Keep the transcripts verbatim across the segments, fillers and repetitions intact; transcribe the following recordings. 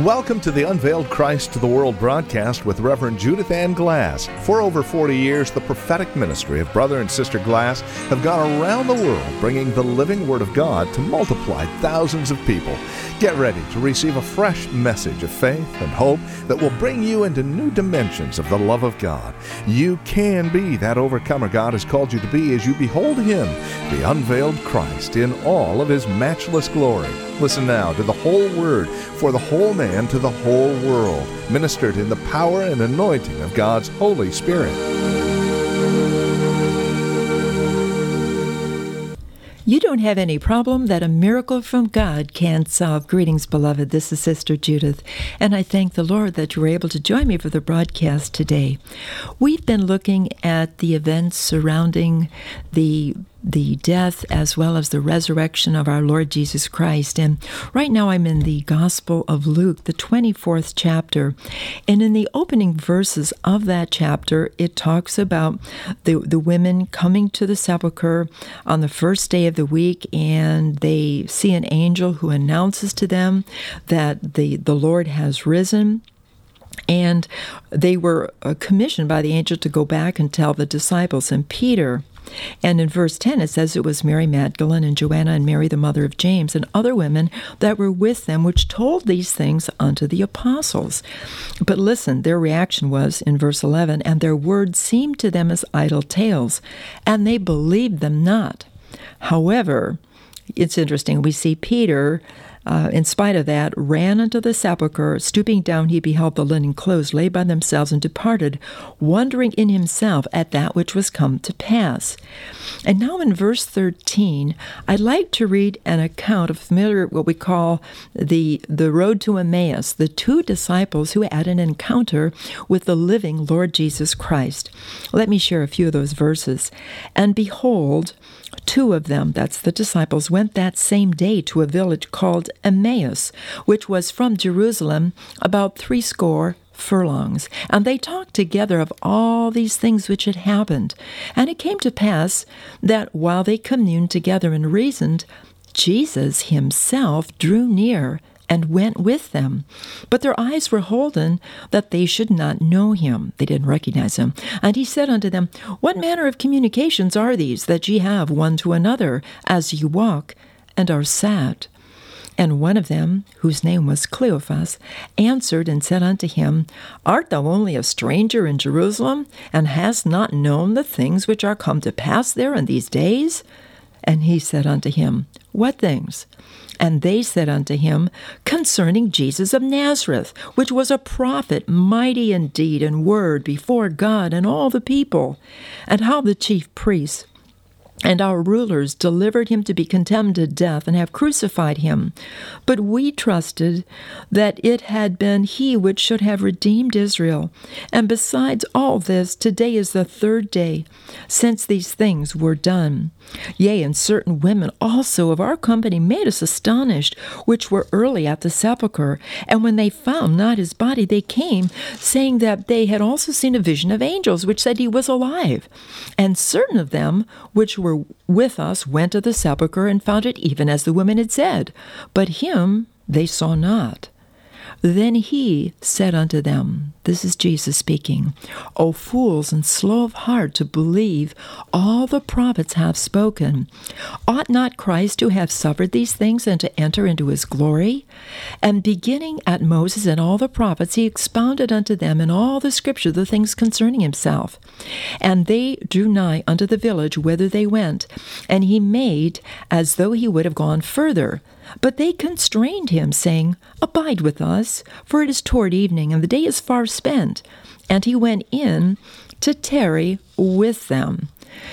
Welcome to the Unveiled Christ to the World broadcast with Reverend Judith Ann Glass. For over forty years, the prophetic ministry of Brother and Sister Glass have gone around the world bringing the living Word of God to multiply thousands of people. Get ready to receive a fresh message of faith and hope that will bring you into new dimensions of the love of God. You can be that overcomer God has called you to be as you behold Him, the unveiled Christ, in all of His matchless glory. Listen now to the whole Word for the whole man to the whole world, ministered in the power and anointing of God's Holy Spirit. You don't have any problem that a miracle from God can't solve. Greetings, beloved. This is Sister Judith, and I thank the Lord that you were able to join me for the broadcast today. We've been looking at the events surrounding the the death as well as the resurrection of our Lord Jesus Christ. And right now I'm in the Gospel of Luke, the twenty-fourth chapter. And in the opening verses of that chapter, it talks about the, the women coming to the sepulcher on the first day of the week, and they see an angel who announces to them that the, the Lord has risen. And they were commissioned by the angel to go back and tell the disciples. And Peter, and in verse ten, it says it was Mary Magdalene and Joanna and Mary, the mother of James, and other women that were with them, which told these things unto the apostles. But listen, their reaction was, in verse eleven, and their words seemed to them as idle tales, and they believed them not. However, it's interesting, we see Peter, Uh, in spite of that, ran unto the sepulchre. Stooping down, he beheld the linen clothes laid by themselves, and departed, wondering in himself at that which was come to pass. And now in verse thirteen, I'd like to read an account of familiar, what we call the, the road to Emmaus, the two disciples who had an encounter with the living Lord Jesus Christ. Let me share a few of those verses. And behold, two of them, that's the disciples, went that same day to a village called Emmaus, which was from Jerusalem about threescore furlongs. And they talked together of all these things which had happened. And it came to pass that while they communed together and reasoned, Jesus himself drew near and went with them. But their eyes were holden that they should not know him. They didn't recognize him. And he said unto them, What manner of communications are these that ye have one to another as ye walk and are sat? And one of them, whose name was Cleophas, answered and said unto him, Art thou only a stranger in Jerusalem, and hast not known the things which are come to pass there in these days? And he said unto him, What things? And they said unto him, Concerning Jesus of Nazareth, which was a prophet, mighty in deed and word before God and all the people, and how the chief priests and our rulers delivered him to be condemned to death, and have crucified him. But we trusted that it had been he which should have redeemed Israel. And besides all this, today is the third day since these things were done. Yea, and certain women also of our company made us astonished, which were early at the sepulchre. And when they found not his body, they came, saying that they had also seen a vision of angels, which said he was alive. And certain of them which were with us went to the sepulchre, and found it even as the women had said, but him they saw not. Then he said unto them, this is Jesus speaking, O fools and slow of heart to believe all the prophets have spoken. Ought not Christ to have suffered these things and to enter into his glory? And beginning at Moses and all the prophets, he expounded unto them in all the scripture the things concerning himself. And they drew nigh unto the village whither they went, and he made as though he would have gone further. But they constrained him, saying, Abide with us, for it is toward evening, and the day is far spent. And he went in to tarry with them.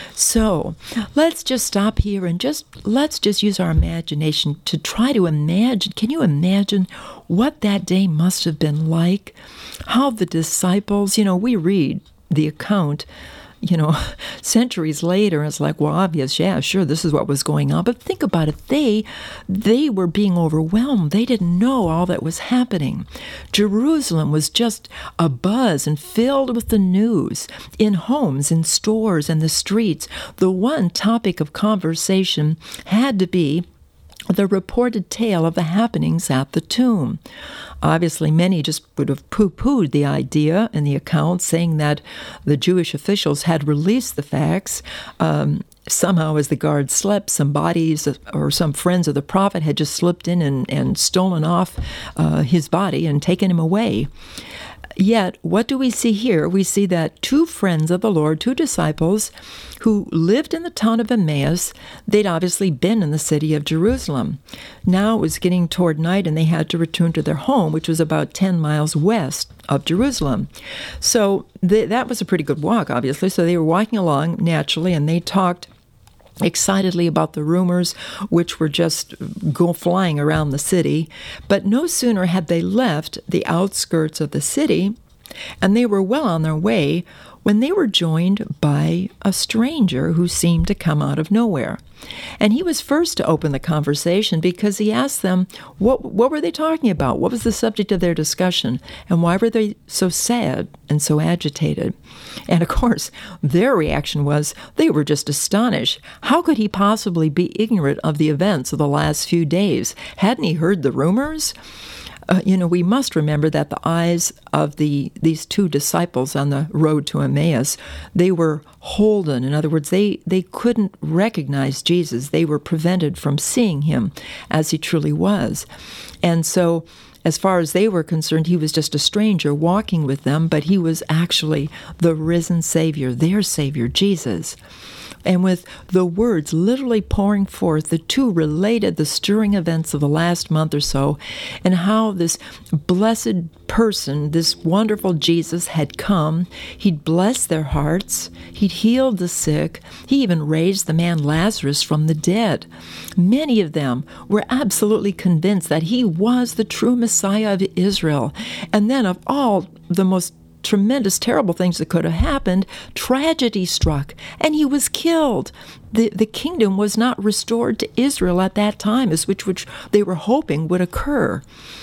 So let's just stop here and just let's just use our imagination to try to imagine. Can you imagine what that day must have been like? How the disciples, you know, we read the account, you know, centuries later, and it's like, well, obvious, yeah, sure, this is what was going on. But think about it. They, they were being overwhelmed. They didn't know all that was happening. Jerusalem was just abuzz and filled with the news. In homes, in stores, and the streets, the one topic of conversation had to be, the reported tale of the happenings at the tomb. Obviously, many just would have poo-pooed the idea in the account, saying that the Jewish officials had released the facts. Um, somehow, as the guards slept, some bodies or some friends of the prophet had just slipped in and, and stolen off uh, his body and taken him away. Yet, what do we see here? We see that two friends of the Lord, two disciples who lived in the town of Emmaus, they'd obviously been in the city of Jerusalem. Now it was getting toward night and they had to return to their home, which was about ten miles west of Jerusalem. So they, that was a pretty good walk, obviously. So they were walking along naturally and they talked excitedly about the rumors which were just go flying around the city. But no sooner had they left the outskirts of the city, and they were well on their way, when they were joined by a stranger who seemed to come out of nowhere. And he was first to open the conversation because he asked them, what, what were they talking about? What was the subject of their discussion? And why were they so sad and so agitated? And of course, their reaction was they were just astonished. How could he possibly be ignorant of the events of the last few days? Hadn't he heard the rumors? Uh, you know, we must remember that the eyes of the these two disciples on the road to Emmaus, they were holden. In other words, they, they couldn't recognize Jesus. They were prevented from seeing him as he truly was. And so, as far as they were concerned, he was just a stranger walking with them, but he was actually the risen Savior, their Savior, Jesus. And with the words literally pouring forth, the two related the stirring events of the last month or so and how this blessed person, this wonderful Jesus, had come. He'd blessed their hearts. He'd healed the sick. He even raised the man Lazarus from the dead. Many of them were absolutely convinced that he was the true Messiah of Israel. And then of all the most tremendous, terrible things that could have happened, tragedy struck, and he was killed. The the kingdom was not restored to Israel at that time, as which which they were hoping would occur.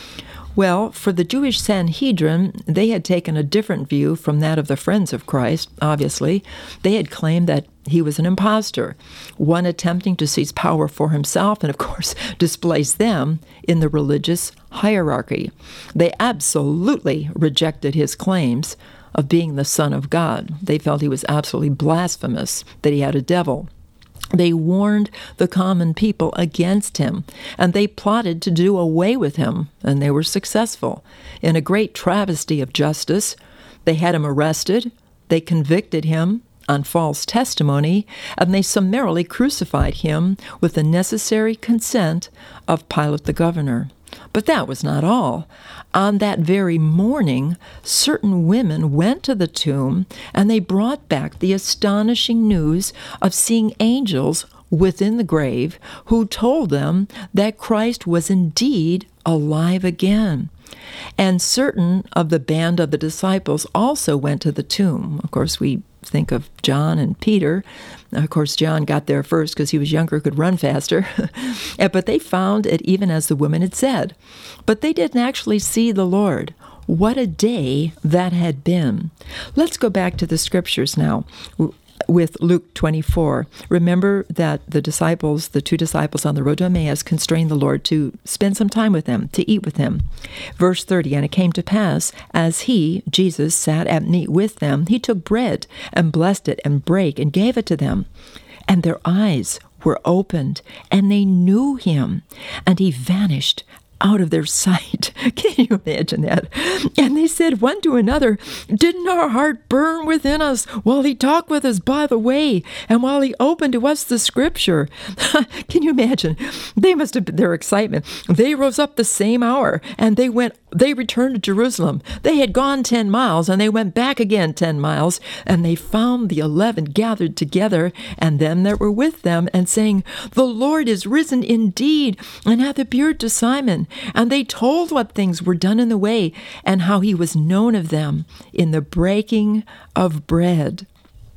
Well, for the Jewish Sanhedrin, they had taken a different view from that of the friends of Christ, obviously. They had claimed that he was an impostor, one attempting to seize power for himself and, of course, displace them in the religious hierarchy. They absolutely rejected his claims of being the Son of God. They felt he was absolutely blasphemous, that he had a devil. They warned the common people against him, and they plotted to do away with him, and they were successful. In a great travesty of justice, they had him arrested, they convicted him on false testimony, and they summarily crucified him with the necessary consent of Pilate the governor. But that was not all. On that very morning, certain women went to the tomb, and they brought back the astonishing news of seeing angels within the grave who told them that Christ was indeed alive again. And certain of the band of the disciples also went to the tomb. Of course, we think of John and Peter. Of course, John got there first because he was younger, could run faster. But they found it even as the women had said. But they didn't actually see the Lord. What a day that had been. Let's go back to the scriptures now with Luke twenty-four. Remember that the disciples, the two disciples on the road to Emmaus, constrained the Lord to spend some time with him, to eat with him. Verse thirty, and it came to pass, as he, Jesus, sat at meat with them, he took bread and blessed it and brake and gave it to them. And their eyes were opened, and they knew him, and he vanished out of their sight. Can you imagine that? And they said one to another, didn't our heart burn within us while he talked with us by the way, and while he opened to us the scripture? Can you imagine? They must have been their excitement. They rose up the same hour, and they went, they returned to Jerusalem. They had gone ten miles, and they went back again ten miles, and they found the eleven gathered together, and them that were with them, and saying, the Lord is risen indeed, and hath appeared to Simon. And they told what things were done in the way, and how he was known of them in the breaking of bread.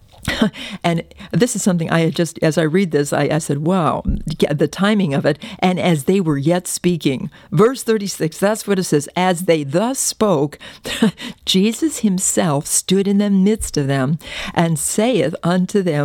And this is something I had just, as I read this, I, I said, wow, the timing of it. And as they were yet speaking, verse thirty-six, that's what it says. As they thus spoke, Jesus himself stood in the midst of them and saith unto them,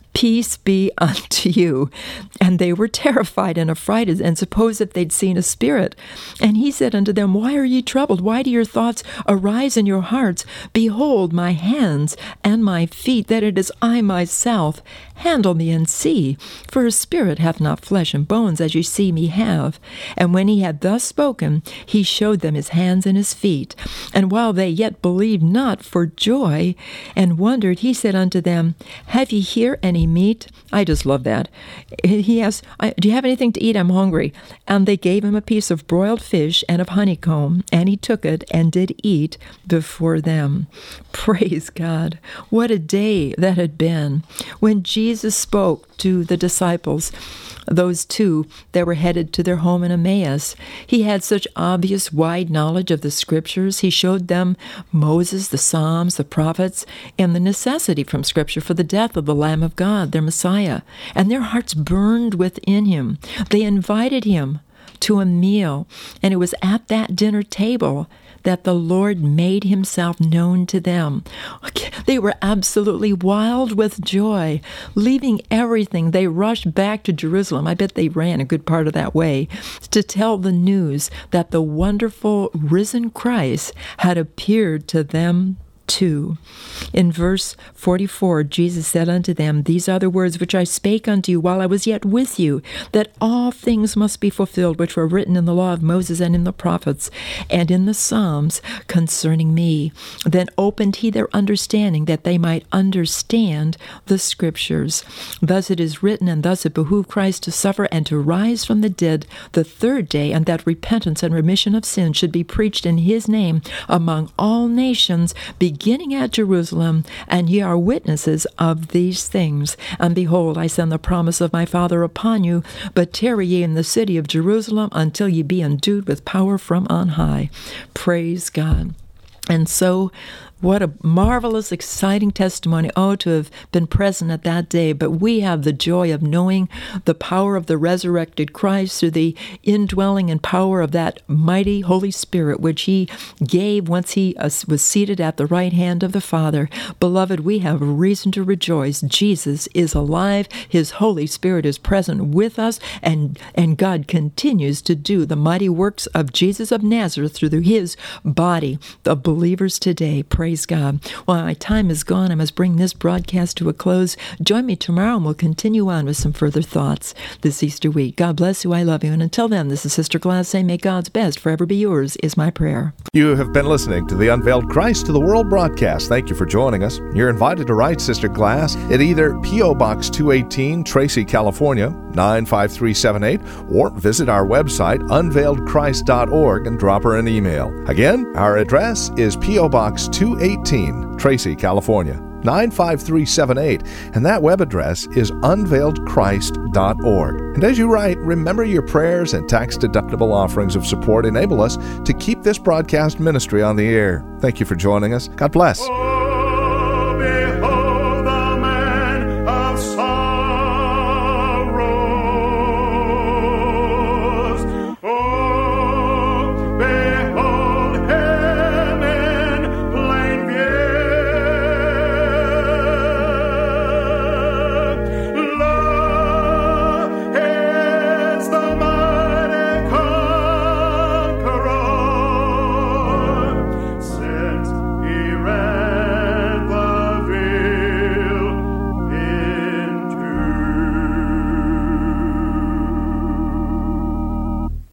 Peace be unto you. And they were terrified and affrighted, and supposed that they'd seen a spirit. And he said unto them, Why are ye troubled? Why do your thoughts arise in your hearts? Behold my hands and my feet, that it is I myself. Handle me and see. For a spirit hath not flesh and bones, as you see me have. And when he had thus spoken, he showed them his hands and his feet. And while they yet believed not for joy, and wondered, he said unto them, Have ye here any meat? I just love that. He asked, Do you have anything to eat? I'm hungry. And they gave him a piece of broiled fish and of honeycomb, and he took it and did eat before them. Praise God. What a day that had been when Jesus spoke to the disciples, those two that were headed to their home in Emmaus. He had such obvious, wide knowledge of the Scriptures. He showed them Moses, the Psalms, the prophets, and the necessity from Scripture for the death of the Lamb of God, their Messiah. And their hearts burned within him. They invited him to a meal, and it was at that dinner table that the Lord made himself known to them. They were absolutely wild with joy. Leaving everything, they rushed back to Jerusalem. I bet they ran a good part of that way to tell the news that the wonderful risen Christ had appeared to them too. In verse forty-four, Jesus said unto them, These are the words which I spake unto you while I was yet with you, that all things must be fulfilled which were written in the law of Moses and in the prophets and in the Psalms concerning me. Then opened he their understanding, that they might understand the Scriptures. Thus it is written, and thus it behooved Christ to suffer and to rise from the dead the third day, and that repentance and remission of sins should be preached in his name among all nations, beginning beginning at Jerusalem, and ye are witnesses of these things. And behold, I send the promise of my Father upon you, but tarry ye in the city of Jerusalem until ye be endued with power from on high. Praise God. And so, what a marvelous, exciting testimony, oh, to have been present at that day. But we have the joy of knowing the power of the resurrected Christ through the indwelling and power of that mighty Holy Spirit, which he gave once he was seated at the right hand of the Father. Beloved, we have reason to rejoice. Jesus is alive. His Holy Spirit is present with us, and, and God continues to do the mighty works of Jesus of Nazareth through his body, the believers today. Praise Praise God. Well, my time is gone. I must bring this broadcast to a close. Join me tomorrow and we'll continue on with some further thoughts this Easter week. God bless you. I love you. And until then, this is Sister Glass saying, may God's best forever be yours, is my prayer. You have been listening to the Unveiled Christ to the World broadcast. Thank you for joining us. You're invited to write Sister Glass at either P O. Box two eighteen, Tracy, California, nine five three seven eight, or visit our website, unveiled christ dot org, and drop her an email. Again, our address is P O. Box two eighteen, Tracy, California, nine five three seven eight, and that web address is unveiled christ dot org. And as you write, remember your prayers and tax-deductible offerings of support enable us to keep this broadcast ministry on the air. Thank you for joining us. God bless.